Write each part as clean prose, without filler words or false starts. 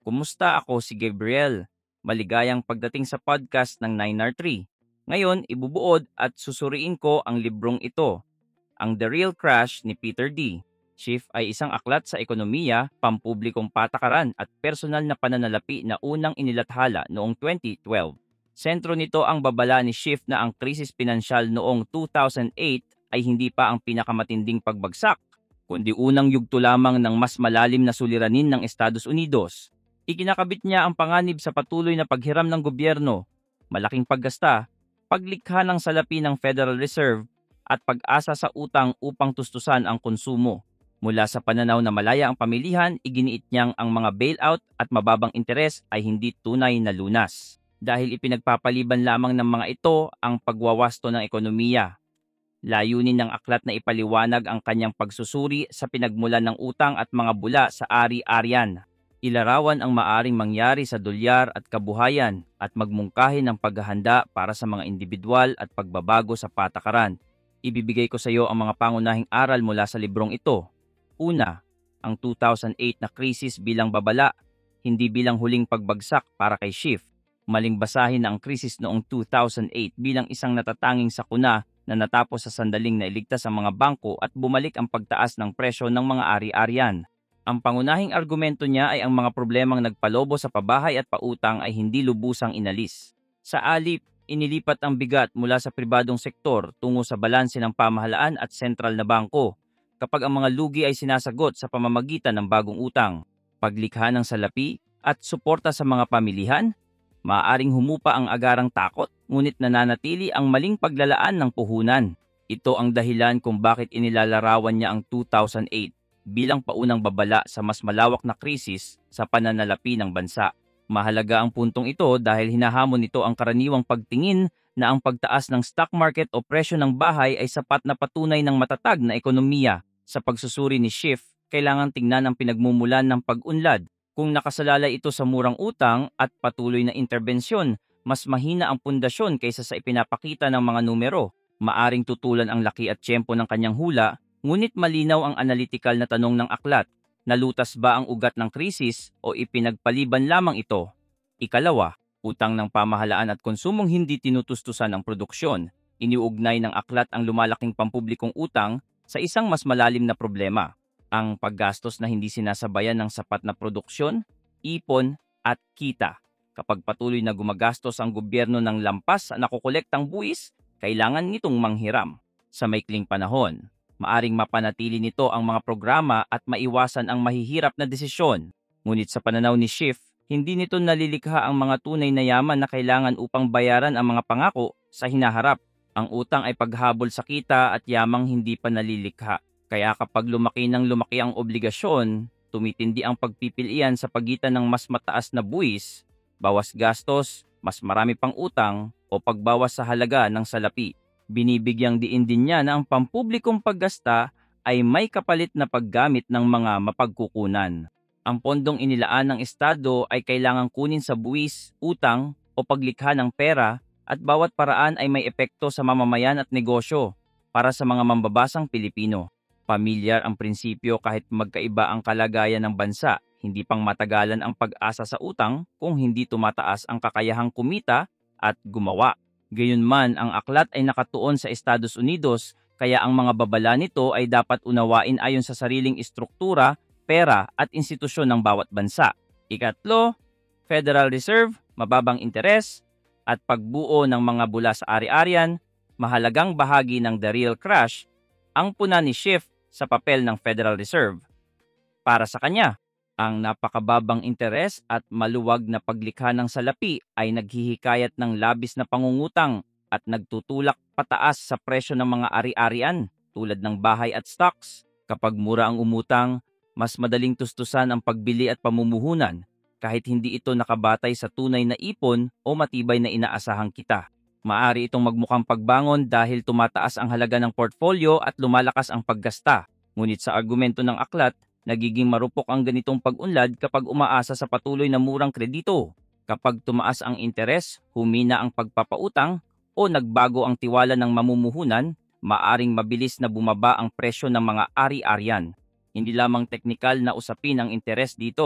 Kumusta? Ako si Gabriel. Maligayang pagdating sa podcast ng 9R3. Ngayon, ibubuod at susuriin ko ang librong ito, ang The Real Crash ni Peter D. Schiff ay isang aklat sa ekonomiya, pampublikong patakaran at personal na pananalapi na unang inilathala noong 2012. Sentro nito ang babala ni Schiff na ang krisis pinansyal noong 2008 ay hindi pa ang pinakamatinding pagbagsak, kundi unang yugto lamang ng mas malalim na suliranin ng Estados Unidos. Ikinakabit niya ang panganib sa patuloy na paghiram ng gobyerno, malaking paggasta, paglikha ng salapi ng Federal Reserve at pag-asa sa utang upang tustusan ang konsumo. Mula sa pananaw na malaya ang pamilihan, iginiit niyang ang mga bailout at mababang interes ay hindi tunay na lunas. Dahil ipinagpapaliban lamang ng mga ito ang pagwawasto ng ekonomiya. Layunin ng aklat na ipaliwanag ang kanyang pagsusuri sa pinagmulan ng utang at mga bula sa ari-arian. Ilarawan ang maaring mangyari sa dolyar at kabuhayan at magmungkahi ng paghahanda para sa mga individual at pagbabago sa patakaran. Ibibigay ko sa iyo ang mga pangunahing aral mula sa librong ito. Una, ang 2008 na krisis bilang babala, hindi bilang huling pagbagsak para kay Schiff. Maling basahin na ang krisis noong 2008 bilang isang natatanging sakuna na natapos sa sandaling nailigtas ang mga bangko at bumalik ang pagtaas ng presyo ng mga ari-arian. Ang pangunahing argumento niya ay ang mga problemang nagpalobo sa pabahay at pautang ay hindi lubusang inalis. Sa alip, inilipat ang bigat mula sa pribadong sektor tungo sa balanse ng pamahalaan at sentral na bangko kapag ang mga lugi ay sinasagot sa pamamagitan ng bagong utang, paglikha ng salapi at suporta sa mga pamilihan. Maaaring humupa ang agarang takot, ngunit nananatili ang maling paglalaan ng puhunan. Ito ang dahilan kung bakit inilalarawan niya ang 2008 bilang paunang babala sa mas malawak na krisis sa pananalapi ng bansa. Mahalaga ang puntong ito dahil hinahamon nito ang karaniwang pagtingin na ang pagtaas ng stock market o presyo ng bahay ay sapat na patunay ng matatag na ekonomiya. Sa pagsusuri ni Schiff, kailangan tingnan ang pinagmumulan ng pag-unlad. Kung nakasalalay ito sa murang utang at patuloy na interbensyon, mas mahina ang pundasyon kaysa sa ipinapakita ng mga numero. Maaring tutulan ang laki at tiyempo ng kanyang hula, ngunit malinaw ang analytical na tanong ng aklat. Nalutas ba ang ugat ng krisis o ipinagpaliban lamang ito? Ikalawa, utang ng pamahalaan at konsumong hindi tinutustusan ang produksyon. Iniugnay ng aklat ang lumalaking pampublikong utang sa isang mas malalim na problema, ang paggastos na hindi sinasabayan ng sapat na produksyon, ipon at kita. Kapag patuloy na gumagastos ang gobyerno ng lampas sa nakokolektang buwis, kailangan nitong manghiram. Sa maikling panahon, maaring mapanatili nito ang mga programa at maiwasan ang mahihirap na desisyon. Ngunit sa pananaw ni Schiff, hindi nito nalilikha ang mga tunay na yaman na kailangan upang bayaran ang mga pangako sa hinaharap. Ang utang ay paghabol sa kita at yamang hindi pa nalilikha. Kaya kapag lumaki ng lumaki ang obligasyon, tumitindi ang pagpipilian sa pagitan ng mas mataas na buwis, bawas gastos, mas marami pang utang o pagbawas sa halaga ng salapi. Binibigyang diin din niya na ang pampublikong paggasta ay may kapalit na paggamit ng mga mapagkukunan. Ang pondong inilaan ng Estado ay kailangang kunin sa buwis, utang o paglikha ng pera at bawat paraan ay may epekto sa mamamayan at negosyo. Para sa mga mambabasang Pilipino, pamilyar ang prinsipyo kahit magkaiba ang kalagayan ng bansa. Hindi pang matagalan ang pag-asa sa utang kung hindi tumataas ang kakayahang kumita at gumawa. Gayunman, ang aklat ay nakatuon sa Estados Unidos, kaya ang mga babala nito ay dapat unawain ayon sa sariling istruktura, pera at institusyon ng bawat bansa. Ikatlo, Federal Reserve, mababang interes, at pagbuo ng mga bula sa ari-arian, mahalagang bahagi ng The Real Crash, ang puna ni Schiff sa papel ng Federal Reserve. Para sa kanya, ang napakababang interes at maluwag na paglikha ng salapi ay naghihikayat ng labis na pangungutang at nagtutulak pataas sa presyo ng mga ari-arian tulad ng bahay at stocks. Kapag mura ang umutang, mas madaling tustusan ang pagbili at pamumuhunan kahit hindi ito nakabatay sa tunay na ipon o matibay na inaasahang kita. Maari itong magmukhang pagbangon dahil tumataas ang halaga ng portfolio at lumalakas ang paggasta. Ngunit sa argumento ng aklat, nagiging marupok ang ganitong pag-unlad kapag umaasa sa patuloy na murang kredito. Kapag tumaas ang interes, humina ang pagpapautang o nagbago ang tiwala ng mamumuhunan, maaring mabilis na bumaba ang presyo ng mga ari-arian. Hindi lamang teknikal na usapin ang interes dito.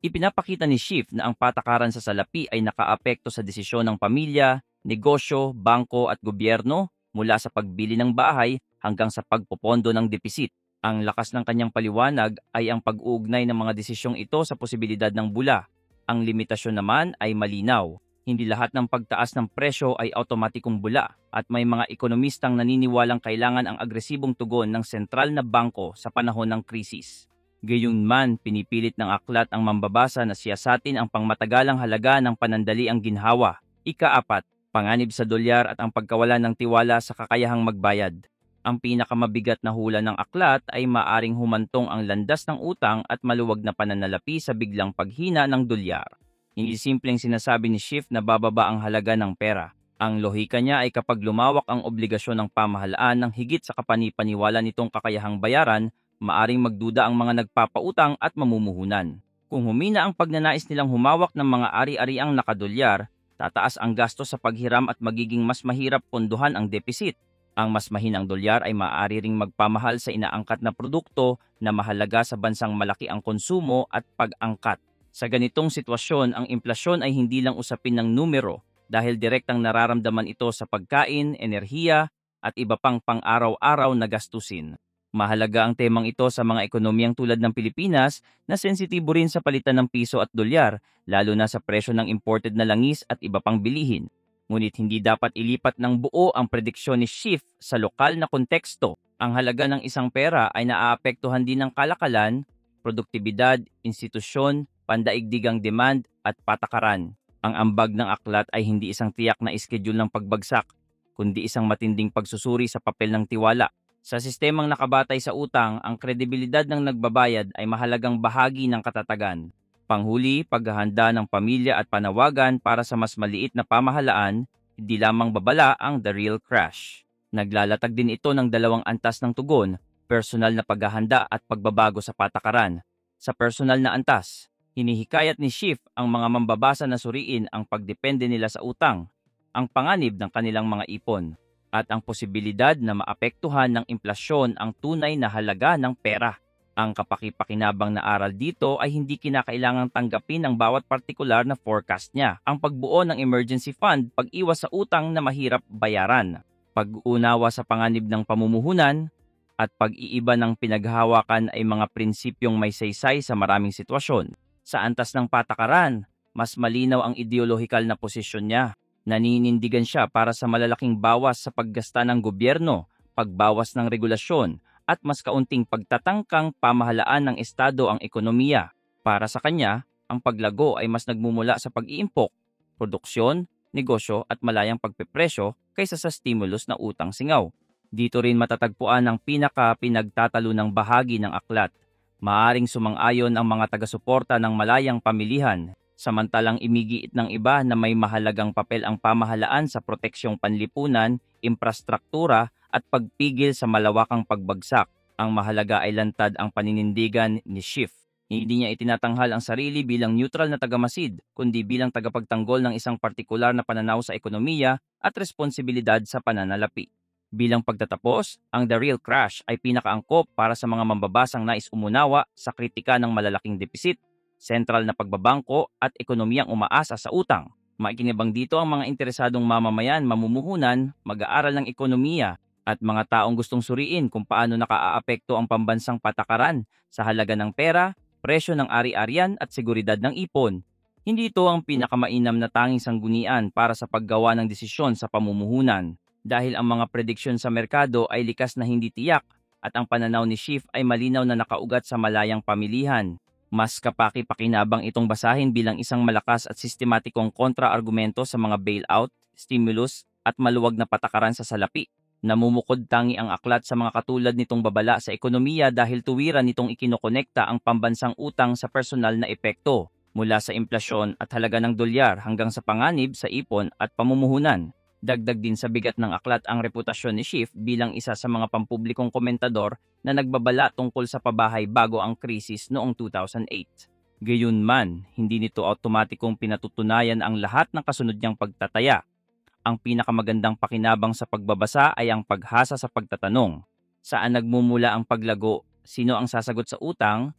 Ipinapakita ni Schiff na ang patakaran sa salapi ay nakaapekto sa desisyon ng pamilya, negosyo, bangko at gobyerno mula sa pagbili ng bahay hanggang sa pagpopondo ng depisit. Ang lakas ng kanyang paliwanag ay ang pag-uugnay ng mga desisyong ito sa posibilidad ng bula. Ang limitasyon naman ay malinaw. Hindi lahat ng pagtaas ng presyo ay automatikong bula at may mga ekonomistang naniniwalang kailangan ang agresibong tugon ng sentral na bangko sa panahon ng krisis. Gayunman, pinipilit ng aklat ang mambabasa na siyasatin ang pangmatagalang halaga ng panandaliang ginhawa. Ika-4, panganib sa dolyar at ang pagkawala ng tiwala sa kakayahang magbayad. Ang pinakamabigat na hula ng aklat ay maaring humantong ang landas ng utang at maluwag na pananalapi sa biglang paghina ng dolyar. Hindi simpleng sinasabi ni Schiff na bababa ang halaga ng pera. Ang lohika niya ay kapag lumawak ang obligasyon ng pamahalaan ng higit sa kapanipaniwala nitong kakayahang bayaran, maaring magduda ang mga nagpapautang at mamumuhunan. Kung humina ang pagnanais nilang humawak ng mga ari-ariang nakadolyar, tataas ang gastos sa paghiram at magiging mas mahirap pondohan ang depisit. Ang mas mahinang dolyar ay maaari ring magpamahal sa inaangkat na produkto na mahalaga sa bansang malaki ang konsumo at pag-angkat. Sa ganitong sitwasyon, ang implasyon ay hindi lang usapin ng numero dahil direktang nararamdaman ito sa pagkain, enerhiya at iba pang pang-araw-araw na gastusin. Mahalaga ang temang ito sa mga ekonomiyang tulad ng Pilipinas na sensitibo rin sa palitan ng piso at dolyar, lalo na sa presyo ng imported na langis at iba pang bilihin. Ngunit hindi dapat ilipat ng buo ang prediksyon ni Schiff sa lokal na konteksto. Ang halaga ng isang pera ay naaapektuhan din ng kalakalan, produktibidad, institusyon, pandaigdigang demand at patakaran. Ang ambag ng aklat ay hindi isang tiyak na iskediul ng pagbagsak, kundi isang matinding pagsusuri sa papel ng tiwala. Sa sistemang nakabatay sa utang, ang kredibilidad ng nagbabayad ay mahalagang bahagi ng katatagan. Panghuli, paghahanda ng pamilya at panawagan para sa mas maliit na pamahalaan, hindi lamang babala ang The Real Crash. Naglalatag din ito ng dalawang antas ng tugon, personal na paghahanda at pagbabago sa patakaran. Sa personal na antas, hinihikayat ni Schiff ang mga mambabasa na suriin ang pagdepende nila sa utang, ang panganib ng kanilang mga ipon, at ang posibilidad na maapektuhan ng implasyon ang tunay na halaga ng pera. Ang kapakipakinabang na aral dito ay hindi kinakailangang tanggapin ang bawat partikular na forecast niya. Ang pagbuo ng emergency fund, pag-iwas sa utang na mahirap bayaran, pag-unawa sa panganib ng pamumuhunan, at pag-iiba ng pinaghahawakan ay mga prinsipyong may saysay sa maraming sitwasyon. Sa antas ng patakaran, mas malinaw ang ideolohikal na posisyon niya. Naninindigan siya para sa malalaking bawas sa paggasta ng gobyerno, pagbawas ng regulasyon, at mas kaunting pagtatangkang pamahalaan ng estado ang ekonomiya. Para sa kanya, ang paglago ay mas nagmumula sa pag-iimpok, produksyon, negosyo at malayang pagpepresyo kaysa sa stimulus na utang singaw. Dito rin matatagpuan ang pinagtatalunang bahagi ng aklat. Maaring sumang-ayon ang mga taga-suporta ng malayang pamilihan, samantalang imigiit ng iba na may mahalagang papel ang pamahalaan sa proteksyong panlipunan, infrastruktura at pagpigil sa malawakang pagbagsak. Ang mahalaga ay lantad ang paninindigan ni Schiff. Hindi niya itinatanghal ang sarili bilang neutral na tagamasid, kundi bilang tagapagtanggol ng isang partikular na pananaw sa ekonomiya at responsibilidad sa pananalapi. Bilang pagtatapos, ang The Real Crash ay pinakaangkop para sa mga mambabasang nais umunawa sa kritika ng malalaking depisit, sentral na pagbabangko at ekonomiyang umaasa sa utang. Maikinibang dito ang mga interesadong mamamayan, mamumuhunan, mag-aaral ng ekonomiya, at mga taong gustong suriin kung paano nakaaapekto ang pambansang patakaran sa halaga ng pera, presyo ng ari-arian at seguridad ng ipon. Hindi ito ang pinakamainam na tanging sanggunian para sa paggawa ng desisyon sa pamumuhunan, dahil ang mga prediksyon sa merkado ay likas na hindi tiyak at ang pananaw ni Schiff ay malinaw na nakaugat sa malayang pamilihan. Mas kapaki-pakinabang itong basahin bilang isang malakas at sistematikong kontra-argumento sa mga bailout, stimulus at maluwag na patakaran sa salapi. Namumukod tangi ang aklat sa mga katulad nitong babala sa ekonomiya dahil tuwiran nitong ikinokonekta ang pambansang utang sa personal na epekto, mula sa implasyon at halaga ng dolyar hanggang sa panganib sa ipon at pamumuhunan. Dagdag din sa bigat ng aklat ang reputasyon ni Schiff bilang isa sa mga pampublikong komentador na nagbabala tungkol sa pabahay bago ang krisis noong 2008. Gayunman, hindi nito automatikong pinatutunayan ang lahat ng kasunod niyang pagtataya. Ang pinakamagandang pakinabang sa pagbabasa ay ang paghasa sa pagtatanong. Saan nagmumula ang paglago? Sino ang sasagot sa utang?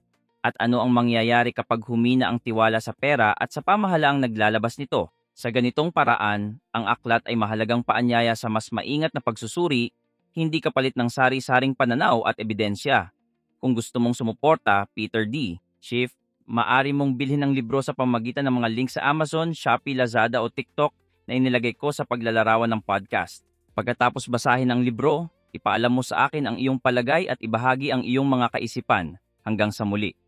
At ano ang mangyayari kapag humina ang tiwala sa pera at sa pamahalaang naglalabas nito? Sa ganitong paraan, ang aklat ay mahalagang paanyaya sa mas maingat na pagsusuri, hindi kapalit ng sari-saring pananaw at ebidensya. Kung gusto mong sumuporta, Peter D. Schiff, maari mong bilhin ang libro sa pamamagitan ng mga link sa Amazon, Shopee, Lazada o TikTok na inilagay ko sa paglalarawan ng podcast. Pagkatapos basahin ang libro, ipaalam mo sa akin ang iyong palagay at ibahagi ang iyong mga kaisipan. Hanggang sa muli.